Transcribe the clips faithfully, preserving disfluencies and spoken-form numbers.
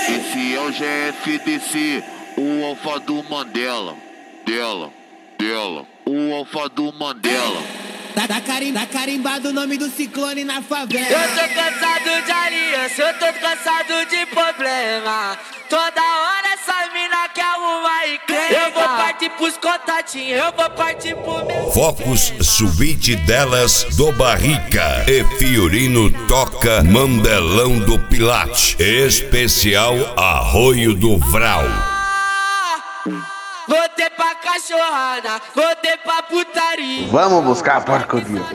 Esse é o G F D C, o alfa do Mandela. Dela, dela, o alfa do Mandela. Tá, tá, carim, tá carimbado o nome do ciclone na favela. Eu tô cansado de aliança, eu tô cansado de problema. Toda hora essa mina quer arrumar e crê. Eu vou partir pros contatinhos, eu vou partir pro meu... Focus Suíte delas do Barrica e Fiorino toca Mandelão do Pilate. Especial Arroio do Vral. Voltei pra cachorrada, voltei pra putaria. Vamos buscar a porcaria.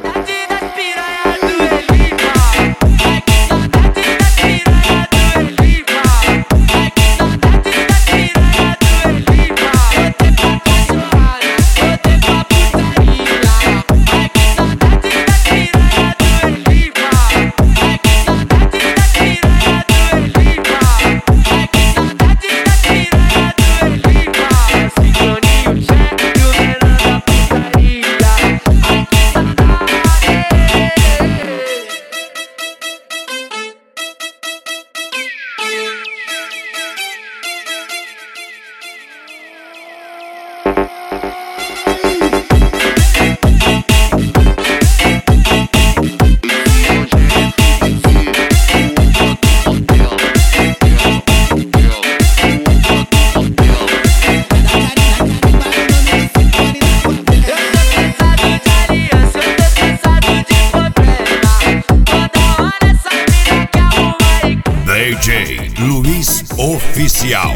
D J Luiz Oficial.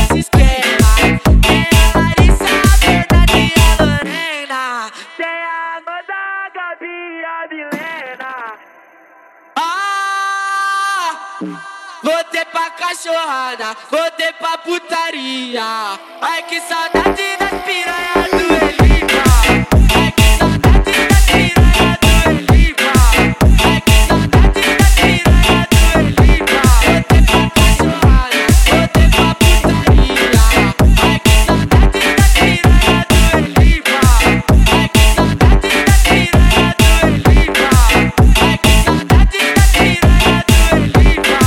Voltei pra cachorrada, voltei pra putaria. Ai que saudade das piranhas do Elipa. Ai que saudade das piranhas do Elipa. Ai que saudade das piranhas do Elipa. Voltei pra cachorrada, voltei pra putaria. Ai que saudade das piranhas do Elipa. Ai que saudade das piranhas do Elipa. Ai que saudade das piranhas do Elipa.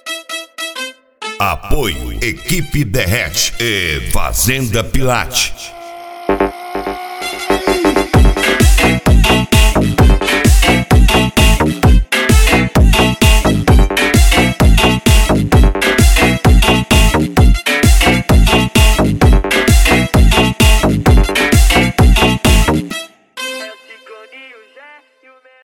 Apoio Equipe Derrete e Fazenda Pilate.